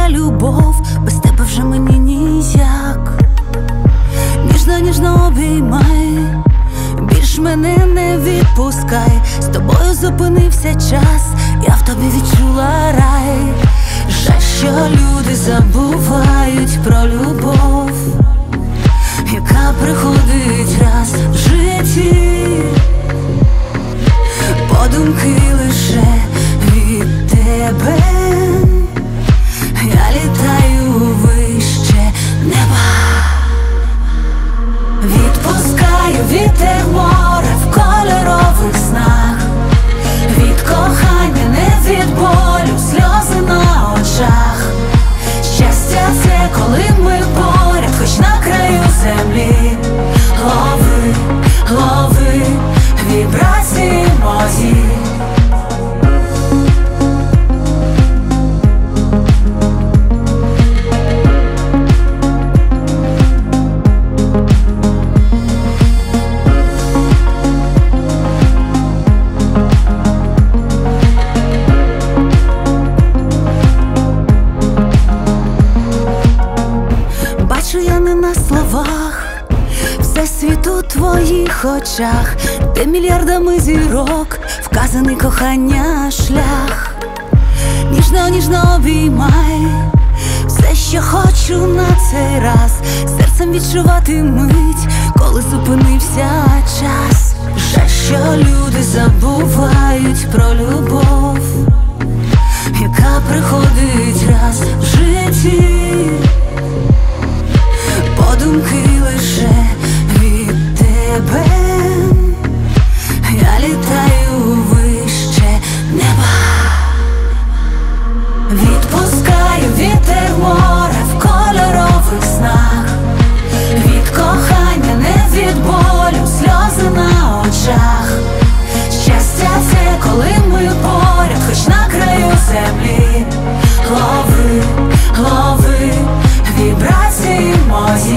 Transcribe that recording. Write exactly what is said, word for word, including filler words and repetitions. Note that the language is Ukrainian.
моя любов, без тебе вже мені ніяк. Ніжно, ніжно обіймай, більш мене не відпускай. З тобою зупинився час, я в тобі відчула рай. Жаль, що люди забувають про любов, яка приходить раз в житті. Подумки лише від тебе я літаю вище неба. Відпускаю вітер море в кольорових снах. Від кохання, не від болю, сльози на очах. Щастя це коли ми поряд, хоч на краю землі. Лови, лови вібрації мої. Бачу я не на словах всесвіт у твоїх очах, де мільярдами зірок вказаний кохання шлях. Ніжно, ніжно обіймай все, що хочу на цей раз. Серцем відчувати мить, коли зупинився час. Жаль, що люди забувають про любов, яка приходить раз в житті. Подумки лише від тебе я літаю вище неба. Відпускаю вітер море в кольорових снах. Від кохання, не від болю, сльози на очах. Щастя це коли ми поряд, хоч на краю землі. Лови, лови вібрації мої.